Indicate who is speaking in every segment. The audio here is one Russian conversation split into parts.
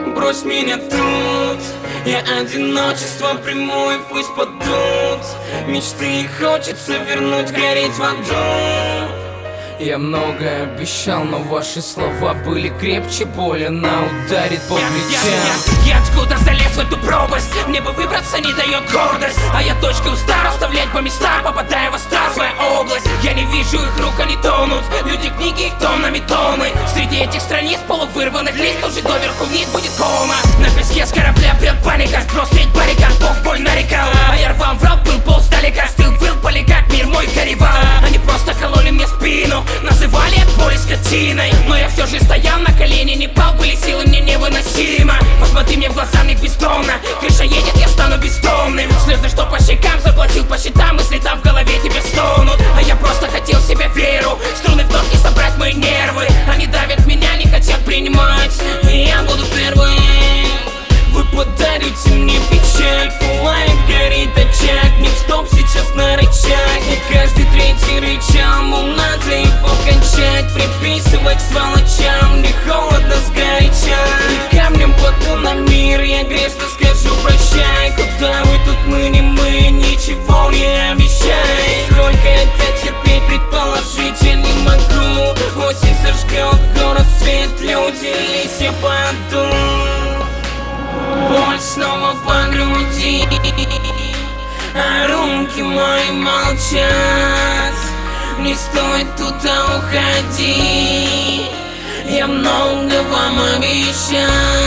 Speaker 1: Брось меня тут, я одиночество приму, и пусть падут мечты, и хочется вернуть, гореть в аду.
Speaker 2: Я многое обещал, но ваши слова были крепче боли, она ударит по плечам.
Speaker 3: Я откуда залез в эту пропасть, мне бы выбраться не дает гордость. А я точкой устал расставлять по местам, попадая в острая область. Я не вижу их рук, они тонут, люди книги их тоннами тонны. Среди этих страниц полувырванных лист уже доверху вниз будет кома. На песке с корабля прет паника, сброс треть баррикад, Бог боль нарекал. А я рвал врал, был полсталика, стыл был поли как мир мой горевал. Они просто кололи мне спину, называли от боли скотиной, но я все же стоял на колени, не пал, были силы мне невыносимо. Посмотри мне в глаза, мне бездомно, крыша едет, я стану бездомным. Слезы, что по щекам, заплатил по счетам, мысли там в голове тебе стонут. А я просто хотел в себя веру, струны в нотки собрать мои нервы. Они давят меня, не хотят принимать, и я буду первым.
Speaker 1: Вы подарите мне печаль, пылает, горит очаг, не в стоп сейчас на рычаг. И каждый третий рычал, мол, надо его кончать, приписывать сволочам, мне холодно сгоряча. И камнем плоту на мир, я грешно скажу прощай. Куда вы тут, мы не мы, ничего не обещай. Сколько это терпеть, предположить я не могу. Осень сожгет город, свет, люди, листья падут. Боль снова по груди, а руки мои молчат. Не стоит туда уходить, я много вам обещал.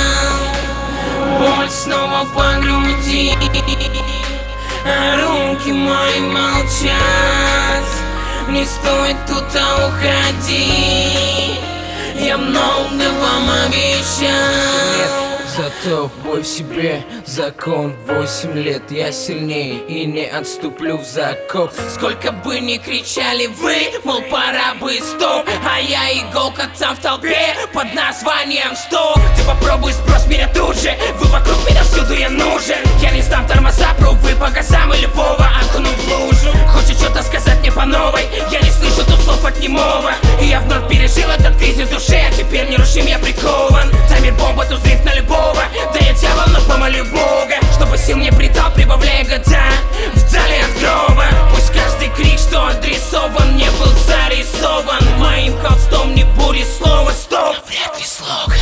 Speaker 1: Боль снова по груди, а руки мои молчат. Не стоит туда уходить, я много вам обещал.
Speaker 2: Зато бой в себе закон. 8 лет я сильнее и не отступлю в закоп.
Speaker 3: Сколько бы ни кричали вы, мол, пора бы стоп, а я иголка там в толпе под названием стоп. Ты попробуй сбрось меня тут же, вы вокруг меня, всюду я нужен. Я не сдам тормоза, пробуй по газам и любого окуну в лужу. Хочешь что-то сказать мне по новой, я не слышу тут слов от немого. И я вновь пережил этот кризис в душе, а теперь нерушим я прикован. Таймер бомба, тут взрыв на любого. Да я дьявол, но помолю Бога, чтобы сил мне придал, прибавляя года вдали от гроба. Пусть каждый крик, что адресован, не был зарисован моим холстом, не будет слова стоп, вряд ли слога.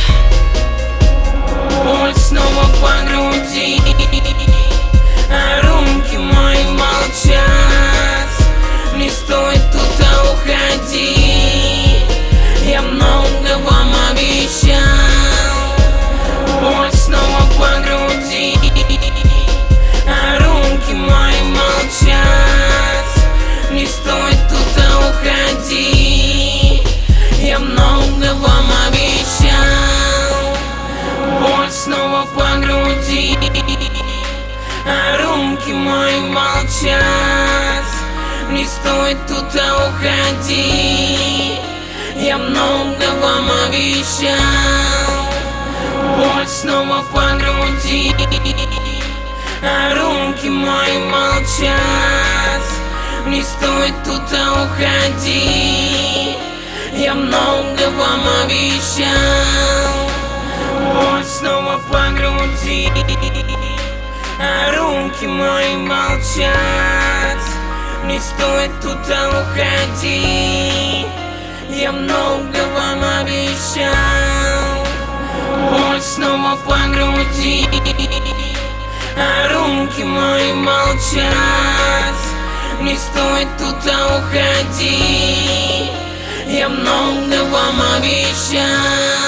Speaker 1: Боль снова по груди, а руки мои молчат. Не стоит туда уходить, я много вам обещал. Боль снова по груди, а руки мои молчат. Не стоит туда уходить, я много вам обещал. Боль снова по груди, а руки мои молчат. Не стоит туда уходить, я много вам обещал. Боль снова по груди, а руки мои молчат. Не стоит туда уходить, я много вам обещал. Боль снова по груди, а руки мои молчат. Не стоит туда уходить, я много вам обещал. Боль снова по груди, а руки мои молчат. Не стоит туда уходить, я много вам обещал.